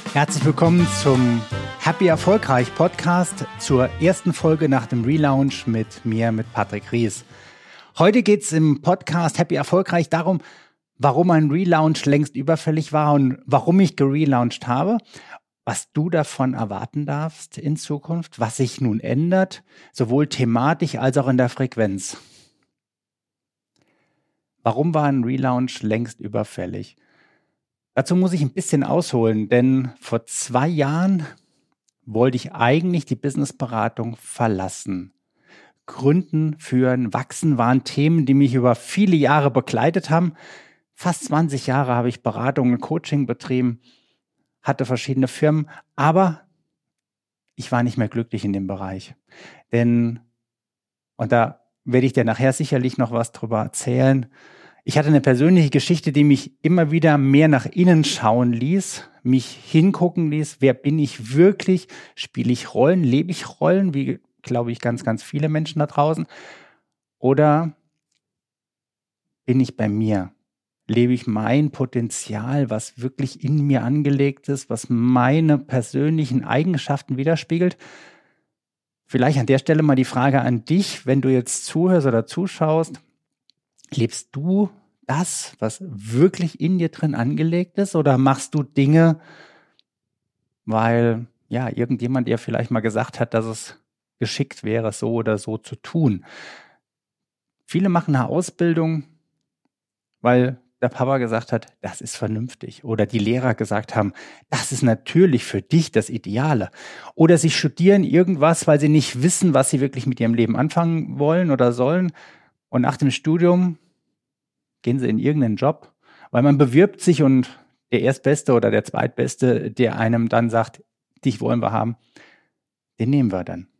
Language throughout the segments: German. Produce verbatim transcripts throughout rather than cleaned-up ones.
Herzlich willkommen zum Happy Erfolgreich Podcast, zur ersten Folge nach dem Relaunch mit mir, mit Patrick Ries. Heute geht es im Podcast Happy Erfolgreich darum, warum ein Relaunch längst überfällig war und warum ich gelauncht habe, was du davon erwarten darfst in Zukunft, was sich nun ändert, sowohl thematisch als auch in der Frequenz. Warum war ein Relaunch längst überfällig? Dazu muss ich ein bisschen ausholen, denn vor zwei Jahren wollte ich eigentlich die Businessberatung verlassen. Gründen, führen, wachsen waren Themen, die mich über viele Jahre begleitet haben. Fast zwanzig Jahre habe ich Beratung und Coaching betrieben, hatte verschiedene Firmen, aber ich war nicht mehr glücklich in dem Bereich. Denn, und da werde ich dir nachher sicherlich noch was drüber erzählen, ich hatte eine persönliche Geschichte, die mich immer wieder mehr nach innen schauen ließ, mich hingucken ließ, wer bin ich wirklich, spiele ich Rollen, lebe ich Rollen, wie, glaube ich, ganz, ganz viele Menschen da draußen, oder bin ich bei mir, lebe ich mein Potenzial, was wirklich in mir angelegt ist, was meine persönlichen Eigenschaften widerspiegelt. Vielleicht an der Stelle mal die Frage an dich, wenn du jetzt zuhörst oder zuschaust, lebst du das, was wirklich in dir drin angelegt ist, oder machst du Dinge, weil ja irgendjemand dir vielleicht mal gesagt hat, dass es geschickt wäre, so oder so zu tun? Viele machen eine Ausbildung, weil der Papa gesagt hat, das ist vernünftig, oder die Lehrer gesagt haben, das ist natürlich für dich das Ideale, oder sie studieren irgendwas, weil sie nicht wissen, was sie wirklich mit ihrem Leben anfangen wollen oder sollen, und nach dem Studium gehen sie in irgendeinen Job, weil man bewirbt sich und der Erstbeste oder der Zweitbeste, der einem dann sagt, dich wollen wir haben, den nehmen wir dann.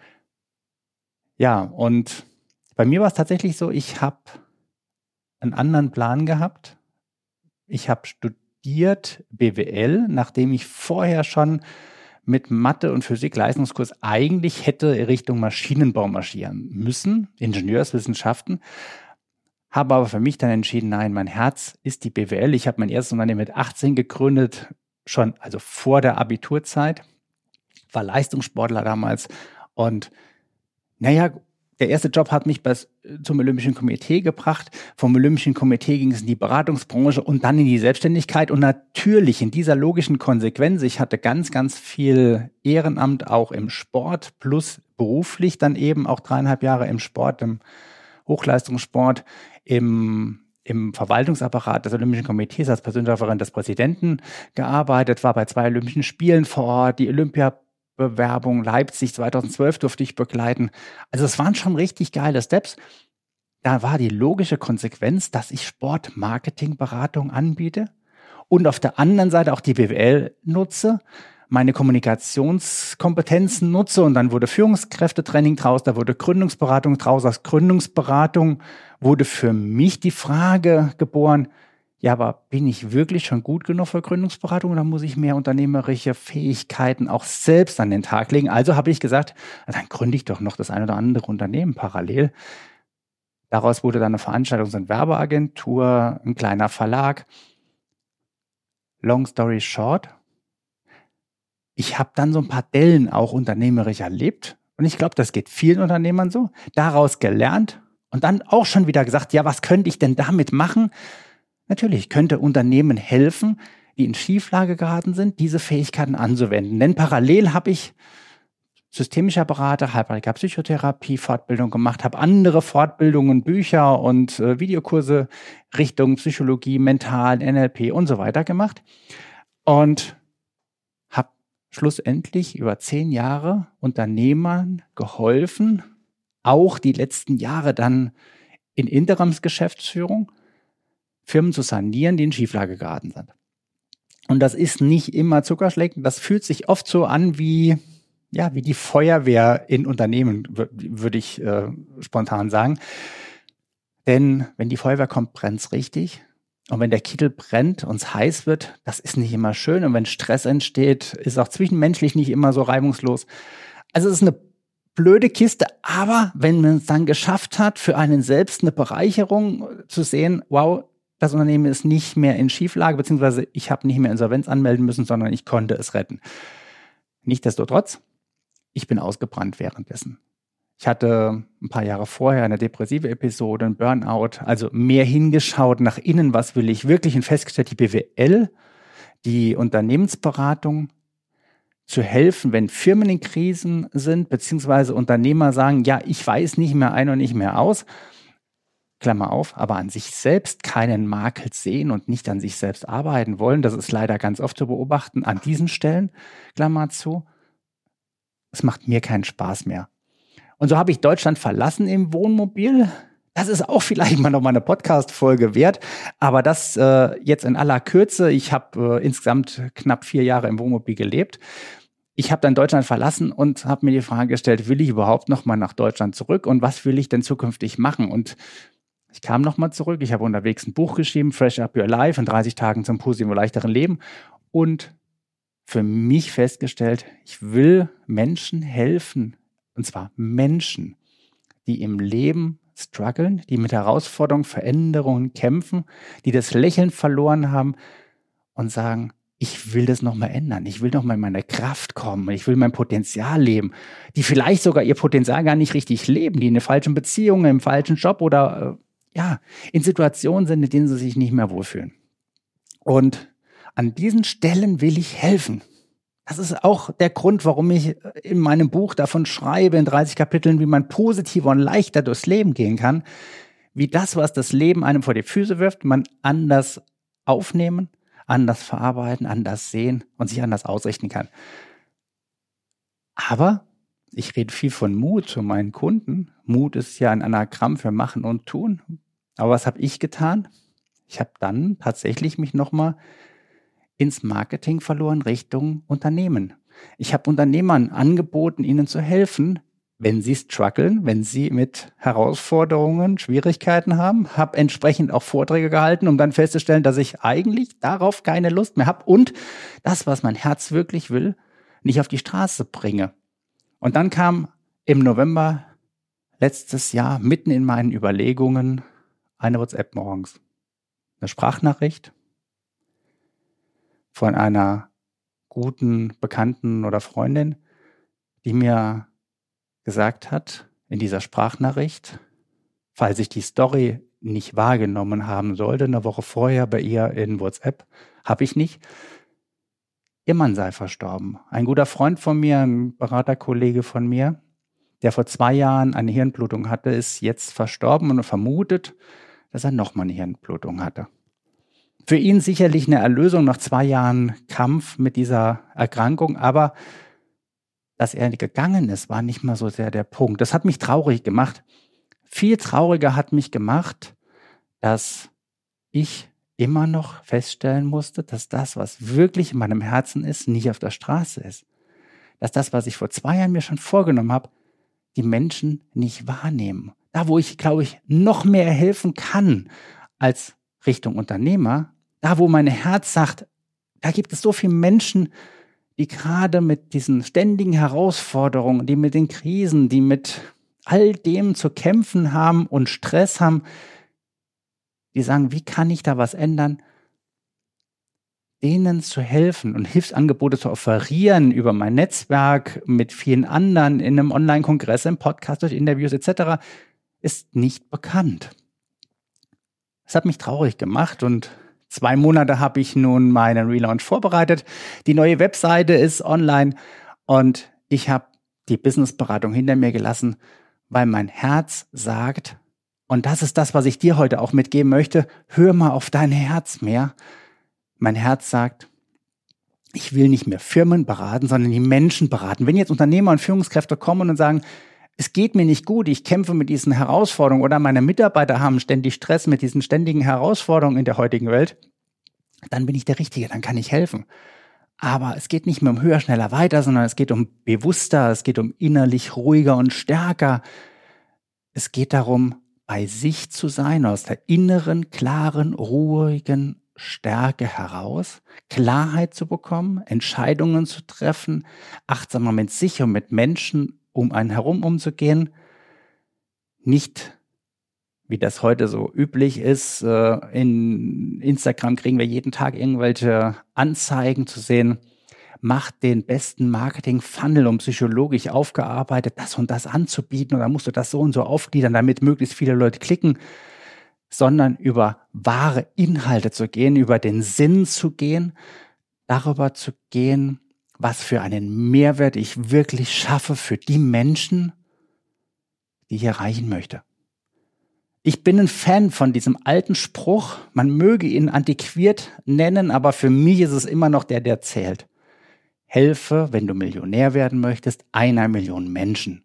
Ja, und bei mir war es tatsächlich so, ich habe einen anderen Plan gehabt. Ich habe studiert B W L, nachdem ich vorher schon mit Mathe- und Physik-Leistungskurs eigentlich hätte Richtung Maschinenbau marschieren müssen, Ingenieurswissenschaften. Habe aber für mich dann entschieden, nein, mein Herz ist die B W L. Ich habe mein erstes Unternehmen mit achtzehn gegründet, schon also vor der Abiturzeit, war Leistungssportler damals. Und naja, der erste Job hat mich bis zum Olympischen Komitee gebracht. Vom Olympischen Komitee ging es in die Beratungsbranche und dann in die Selbstständigkeit. Und natürlich in dieser logischen Konsequenz, ich hatte ganz, ganz viel Ehrenamt auch im Sport, plus beruflich dann eben auch dreieinhalb Jahre im Sport, im Hochleistungssport, im, im Verwaltungsapparat des Olympischen Komitees als persönlicher Referent des Präsidenten gearbeitet, war bei zwei Olympischen Spielen vor Ort, die Olympiabewerbung Leipzig zweitausendzwölf durfte ich begleiten. Also es waren schon richtig geile Steps. Da war die logische Konsequenz, dass ich Sportmarketingberatung anbiete und auf der anderen Seite auch die B W L nutze, meine Kommunikationskompetenzen nutze, und dann wurde Führungskräftetraining draus, da wurde Gründungsberatung draus. Aus Gründungsberatung wurde für mich die Frage geboren, ja, aber bin ich wirklich schon gut genug für Gründungsberatung, oder muss ich mehr unternehmerische Fähigkeiten auch selbst an den Tag legen? Also habe ich gesagt, dann gründe ich doch noch das ein oder andere Unternehmen parallel. Daraus wurde dann eine Veranstaltungs- und Werbeagentur, ein kleiner Verlag. Long story short, ich habe dann so ein paar Dellen auch unternehmerisch erlebt, und ich glaube, das geht vielen Unternehmern so, daraus gelernt und dann auch schon wieder gesagt, ja, was könnte ich denn damit machen? Natürlich könnte Unternehmen helfen, die in Schieflage geraten sind, diese Fähigkeiten anzuwenden. Denn parallel habe ich systemischer Berater, Heilpraktiker Psychotherapie, Fortbildung gemacht, habe andere Fortbildungen, Bücher und äh, Videokurse Richtung Psychologie, Mental, N L P und so weiter gemacht und habe schlussendlich über zehn Jahre Unternehmern geholfen, auch die letzten Jahre dann in Interimsgeschäftsführung, Firmen zu sanieren, die in Schieflage geraten sind. Und das ist nicht immer Zuckerschlecken, das fühlt sich oft so an wie, ja, wie die Feuerwehr in Unternehmen, würde ich äh, spontan sagen. Denn wenn die Feuerwehr kommt, brennt's richtig. Und wenn der Kittel brennt und es heiß wird, das ist nicht immer schön. Und wenn Stress entsteht, ist auch zwischenmenschlich nicht immer so reibungslos. Also es ist eine blöde Kiste, aber wenn man es dann geschafft hat, für einen selbst eine Bereicherung zu sehen, wow, das Unternehmen ist nicht mehr in Schieflage, beziehungsweise ich habe nicht mehr Insolvenz anmelden müssen, sondern ich konnte es retten. Nichtsdestotrotz, ich bin ausgebrannt währenddessen. Ich hatte ein paar Jahre vorher eine depressive Episode, ein Burnout, also mehr hingeschaut nach innen, was will ich wirklich, und festgestellt, die B W L, die Unternehmensberatung, zu helfen, wenn Firmen in Krisen sind, beziehungsweise Unternehmer sagen, ja, ich weiß nicht mehr ein und nicht mehr aus, Klammer auf, aber an sich selbst keinen Makel sehen und nicht an sich selbst arbeiten wollen. Das ist leider ganz oft zu beobachten an diesen Stellen, Klammer zu. Es macht mir keinen Spaß mehr. Und so habe ich Deutschland verlassen im Wohnmobil. Das ist auch vielleicht mal noch mal eine Podcast-Folge wert, aber das äh, jetzt in aller Kürze. Ich habe äh, insgesamt knapp vier Jahre im Wohnmobil gelebt. Ich habe dann Deutschland verlassen und habe mir die Frage gestellt, will ich überhaupt noch mal nach Deutschland zurück und was will ich denn zukünftig machen? Und ich kam noch mal zurück. Ich habe unterwegs ein Buch geschrieben, Fresh Up Your Life, in dreißig Tagen zum positiven und leichteren Leben, und für mich festgestellt, ich will Menschen helfen, und zwar Menschen, die im Leben strugglen, die mit Herausforderungen, Veränderungen kämpfen, die das Lächeln verloren haben und sagen, ich will das nochmal ändern, ich will nochmal in meine Kraft kommen, ich will mein Potenzial leben, die vielleicht sogar ihr Potenzial gar nicht richtig leben, die in einer falschen Beziehung, im falschen Job oder äh, ja, in Situationen sind, in denen sie sich nicht mehr wohlfühlen. Und an diesen Stellen will ich helfen. Das ist auch der Grund, warum ich in meinem Buch davon schreibe, in dreißig Kapiteln, wie man positiver und leichter durchs Leben gehen kann, wie das, was das Leben einem vor die Füße wirft, man anders aufnehmen, anders verarbeiten, anders sehen und sich anders ausrichten kann. Aber ich rede viel von Mut zu meinen Kunden. Mut ist ja ein Anagramm für Machen und Tun. Aber was habe ich getan? Ich habe dann tatsächlich mich nochmal ins Marketing verloren Richtung Unternehmen. Ich habe Unternehmern angeboten, ihnen zu helfen, wenn sie strugglen, wenn sie mit Herausforderungen, Schwierigkeiten haben, habe entsprechend auch Vorträge gehalten, um dann festzustellen, dass ich eigentlich darauf keine Lust mehr habe und das, was mein Herz wirklich will, nicht auf die Straße bringe. Und dann kam im November letztes Jahr mitten in meinen Überlegungen eine WhatsApp morgens, eine Sprachnachricht von einer guten Bekannten oder Freundin, die mir gesagt hat in dieser Sprachnachricht, falls ich die Story nicht wahrgenommen haben sollte, eine Woche vorher bei ihr in WhatsApp, habe ich nicht, ihr Mann sei verstorben. Ein guter Freund von mir, ein Beraterkollege von mir, der vor zwei Jahren eine Hirnblutung hatte, ist jetzt verstorben und vermutet, dass er nochmal eine Hirnblutung hatte. Für ihn sicherlich eine Erlösung nach zwei Jahren Kampf mit dieser Erkrankung, aber dass er gegangen ist, war nicht mal so sehr der Punkt. Das hat mich traurig gemacht. Viel trauriger hat mich gemacht, dass ich immer noch feststellen musste, dass das, was wirklich in meinem Herzen ist, nicht auf der Straße ist. Dass das, was ich vor zwei Jahren mir schon vorgenommen habe, die Menschen nicht wahrnehmen. Da, wo ich, glaube ich, noch mehr helfen kann als Richtung Unternehmer, da wo mein Herz sagt, da gibt es so viele Menschen, die gerade mit diesen ständigen Herausforderungen, die mit den Krisen, die mit all dem zu kämpfen haben und Stress haben, die sagen, wie kann ich da was ändern? Denen zu helfen und Hilfsangebote zu offerieren über mein Netzwerk mit vielen anderen in einem Online-Kongress, im Podcast, durch Interviews et cetera, ist nicht bekannt. Das hat mich traurig gemacht und zwei Monate habe ich nun meinen Relaunch vorbereitet. Die neue Webseite ist online und ich habe die Businessberatung hinter mir gelassen, weil mein Herz sagt, und das ist das, was ich dir heute auch mitgeben möchte, hör mal auf dein Herz mehr. Mein Herz sagt, ich will nicht mehr Firmen beraten, sondern die Menschen beraten. Wenn jetzt Unternehmer und Führungskräfte kommen und sagen, es geht mir nicht gut, ich kämpfe mit diesen Herausforderungen oder meine Mitarbeiter haben ständig Stress mit diesen ständigen Herausforderungen in der heutigen Welt, dann bin ich der Richtige, dann kann ich helfen. Aber es geht nicht mehr um höher, schneller, weiter, sondern es geht um bewusster, es geht um innerlich ruhiger und stärker. Es geht darum, bei sich zu sein, aus der inneren, klaren, ruhigen Stärke heraus, Klarheit zu bekommen, Entscheidungen zu treffen, achtsamer mit sich und mit Menschen um einen herum umzugehen, nicht wie das heute so üblich ist. Äh, in Instagram kriegen wir jeden Tag irgendwelche Anzeigen zu sehen. Macht den besten Marketing-Funnel, um psychologisch aufgearbeitet das und das anzubieten. Und dann musst du das so und so aufgliedern, damit möglichst viele Leute klicken. Sondern über wahre Inhalte zu gehen, über den Sinn zu gehen, darüber zu gehen, was für einen Mehrwert ich wirklich schaffe für die Menschen, die ich erreichen möchte. Ich bin ein Fan von diesem alten Spruch, man möge ihn antiquiert nennen, aber für mich ist es immer noch der, der zählt. Helfe, wenn du Millionär werden möchtest, einer Million Menschen.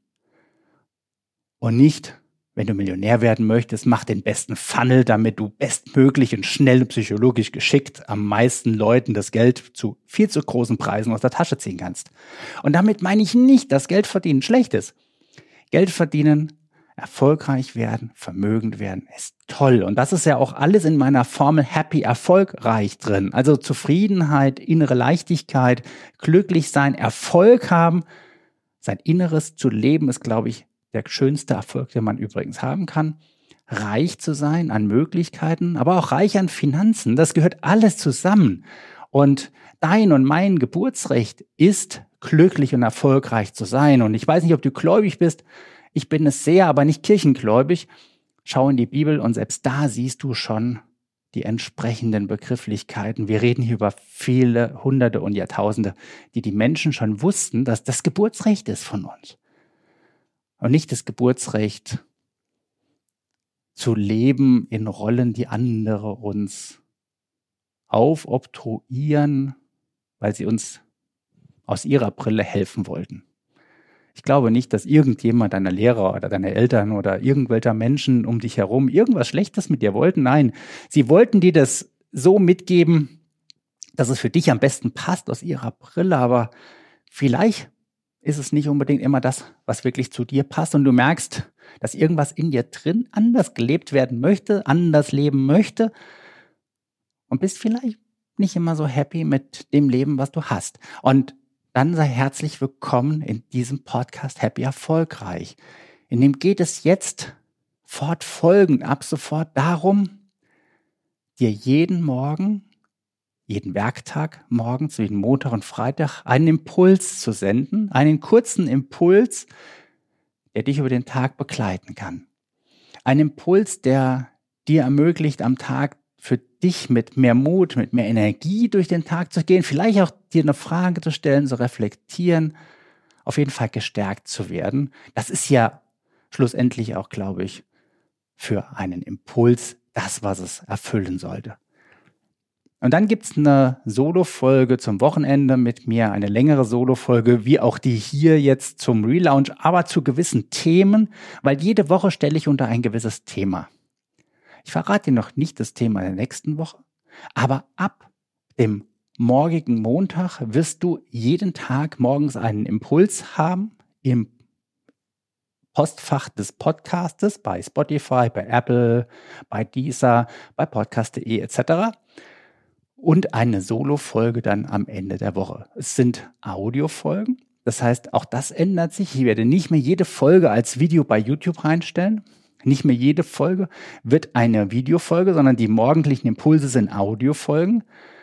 Und nicht, wenn du Millionär werden möchtest, mach den besten Funnel, damit du bestmöglich und schnell und psychologisch geschickt am meisten Leuten das Geld zu viel zu großen Preisen aus der Tasche ziehen kannst. Und damit meine ich nicht, dass Geld verdienen schlecht ist. Geld verdienen, erfolgreich werden, vermögend werden, ist toll. Und das ist ja auch alles in meiner Formel Happy erfolgreich drin. Also Zufriedenheit, innere Leichtigkeit, glücklich sein, Erfolg haben. Sein Inneres zu leben ist, glaube ich, der schönste Erfolg, den man übrigens haben kann. Reich zu sein an Möglichkeiten, aber auch reich an Finanzen. Das gehört alles zusammen. Und dein und mein Geburtsrecht ist, glücklich und erfolgreich zu sein. Und ich weiß nicht, ob du gläubig bist. Ich bin es sehr, aber nicht kirchengläubig. Schau in die Bibel und selbst da siehst du schon die entsprechenden Begrifflichkeiten. Wir reden hier über viele Hunderte und Jahrtausende, die die Menschen schon wussten, dass das Geburtsrecht ist von uns. Und nicht das Geburtsrecht zu leben in Rollen, die andere uns aufoktroyieren, weil sie uns aus ihrer Brille helfen wollten. Ich glaube nicht, dass irgendjemand, deiner Lehrer oder deine Eltern oder irgendwelcher Menschen um dich herum irgendwas Schlechtes mit dir wollten. Nein, sie wollten dir das so mitgeben, dass es für dich am besten passt aus ihrer Brille. Aber vielleicht ist es nicht unbedingt immer das, was wirklich zu dir passt. Und du merkst, dass irgendwas in dir drin anders gelebt werden möchte, anders leben möchte. Und bist vielleicht nicht immer so happy mit dem Leben, was du hast. Und dann sei herzlich willkommen in diesem Podcast Happy Erfolgreich. In dem geht es jetzt fortfolgend ab sofort darum, dir jeden Morgen, jeden Werktag morgens, jeden Montag und Freitag einen Impuls zu senden, einen kurzen Impuls, der dich über den Tag begleiten kann. Ein Impuls, der dir ermöglicht, am Tag für dich mit mehr Mut, mit mehr Energie durch den Tag zu gehen, vielleicht auch dir eine Frage zu stellen, zu reflektieren, auf jeden Fall gestärkt zu werden. Das ist ja schlussendlich auch, glaube ich, für einen Impuls das, was es erfüllen sollte. Und dann gibt's eine Solo-Folge zum Wochenende mit mir, eine längere Solo-Folge, wie auch die hier jetzt zum Relaunch, aber zu gewissen Themen, weil jede Woche stelle ich unter ein gewisses Thema. Ich verrate dir noch nicht das Thema der nächsten Woche, aber ab dem morgigen Montag wirst du jeden Tag morgens einen Impuls haben im Postfach des Podcastes bei Spotify, bei Apple, bei Deezer, bei podcast punkt de et cetera und eine Solo-Folge dann am Ende der Woche. Es sind Audiofolgen, das heißt, auch das ändert sich. Ich werde nicht mehr jede Folge als Video bei YouTube reinstellen. Nicht mehr jede Folge wird eine Videofolge, sondern die morgendlichen Impulse sind Audiofolgen.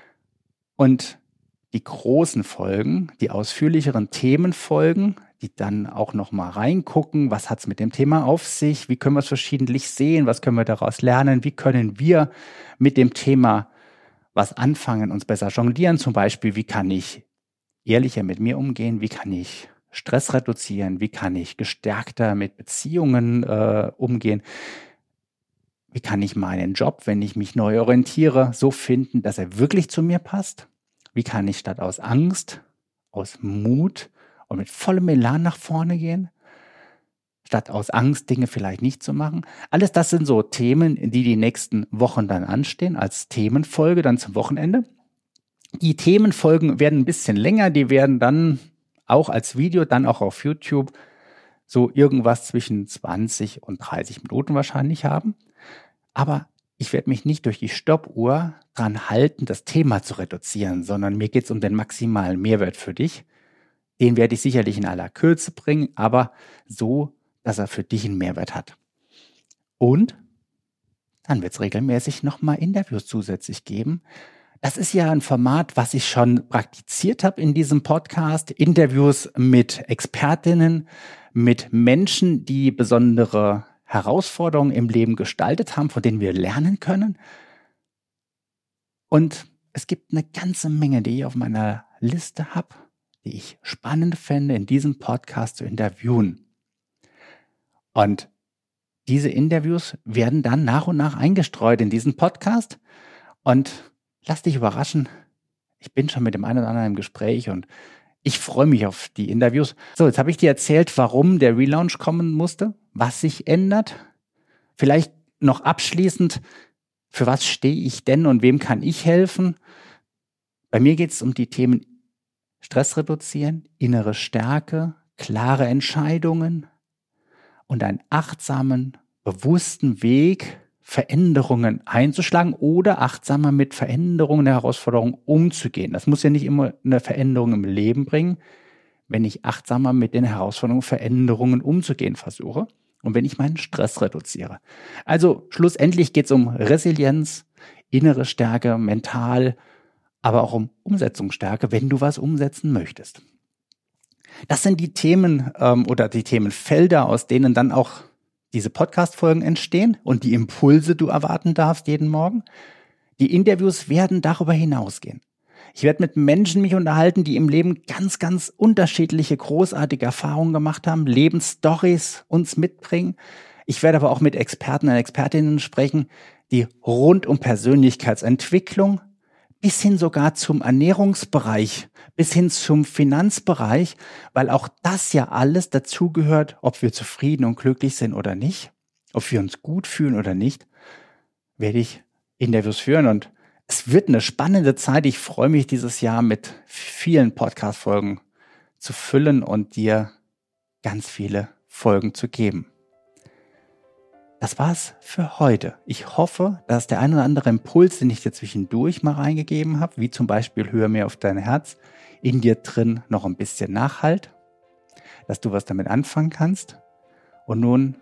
Und die großen Folgen, die ausführlicheren Themenfolgen, die dann auch nochmal reingucken, was hat es mit dem Thema auf sich, wie können wir es verschiedentlich sehen, was können wir daraus lernen, wie können wir mit dem Thema was anfangen, uns besser jonglieren, zum Beispiel, wie kann ich ehrlicher mit mir umgehen, wie kann ich Stress reduzieren, wie kann ich gestärkter mit Beziehungen äh, umgehen, wie kann ich meinen Job, wenn ich mich neu orientiere, so finden, dass er wirklich zu mir passt, wie kann ich statt aus Angst, aus Mut und mit vollem Elan nach vorne gehen, statt aus Angst Dinge vielleicht nicht zu machen. Alles das sind so Themen, die die nächsten Wochen dann anstehen, als Themenfolge dann zum Wochenende. Die Themenfolgen werden ein bisschen länger, die werden dann auch als Video, dann auch auf YouTube, so irgendwas zwischen zwanzig und dreißig Minuten wahrscheinlich haben. Aber ich werde mich nicht durch die Stoppuhr dran halten, das Thema zu reduzieren, sondern mir geht es um den maximalen Mehrwert für dich. Den werde ich sicherlich in aller Kürze bringen, aber so, dass er für dich einen Mehrwert hat. Und dann wird es regelmäßig nochmal Interviews zusätzlich geben. Das ist ja ein Format, was ich schon praktiziert habe in diesem Podcast. Interviews mit Expertinnen, mit Menschen, die besondere Herausforderungen im Leben gestaltet haben, von denen wir lernen können. Und es gibt eine ganze Menge, die ich auf meiner Liste habe, die ich spannend fände, in diesem Podcast zu interviewen. Und diese Interviews werden dann nach und nach eingestreut in diesen Podcast. Und lass dich überraschen, ich bin schon mit dem einen oder anderen im Gespräch und ich freue mich auf die Interviews. So, jetzt habe ich dir erzählt, warum der Relaunch kommen musste, was sich ändert. Vielleicht noch abschließend, für was stehe ich denn und wem kann ich helfen? Bei mir geht es um die Themen Stress reduzieren, innere Stärke, klare Entscheidungen und einen achtsamen, bewussten Weg, Veränderungen einzuschlagen oder achtsamer mit Veränderungen der Herausforderungen umzugehen. Das muss ja nicht immer eine Veränderung im Leben bringen, wenn ich achtsamer mit den Herausforderungen, Veränderungen umzugehen versuche und wenn ich meinen Stress reduziere. Also schlussendlich geht es um Resilienz, innere Stärke, mental, aber auch um Umsetzungsstärke, wenn du was umsetzen möchtest. Das sind die Themen ähm, oder die Themenfelder, aus denen dann auch diese Podcast-Folgen entstehen und die Impulse du erwarten darfst jeden Morgen. Die Interviews werden darüber hinausgehen. Ich werde mit Menschen mich unterhalten, die im Leben ganz, ganz unterschiedliche, großartige Erfahrungen gemacht haben, Lebensstories uns mitbringen. Ich werde aber auch mit Experten und Expertinnen sprechen, die rund um Persönlichkeitsentwicklung bis hin sogar zum Ernährungsbereich, bis hin zum Finanzbereich, weil auch das ja alles dazugehört, ob wir zufrieden und glücklich sind oder nicht, ob wir uns gut fühlen oder nicht, werde ich Interviews führen und es wird eine spannende Zeit. Ich freue mich dieses Jahr mit vielen Podcast-Folgen zu füllen und dir ganz viele Folgen zu geben. Das war's für heute. Ich hoffe, dass der ein oder andere Impuls, den ich dir zwischendurch mal reingegeben habe, wie zum Beispiel Hör mehr auf dein Herz, in dir drin noch ein bisschen nachhalt, dass du was damit anfangen kannst. Und nun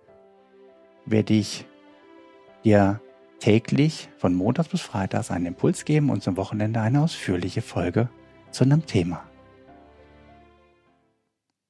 werde ich dir täglich von Montags bis Freitags einen Impuls geben und zum Wochenende eine ausführliche Folge zu einem Thema.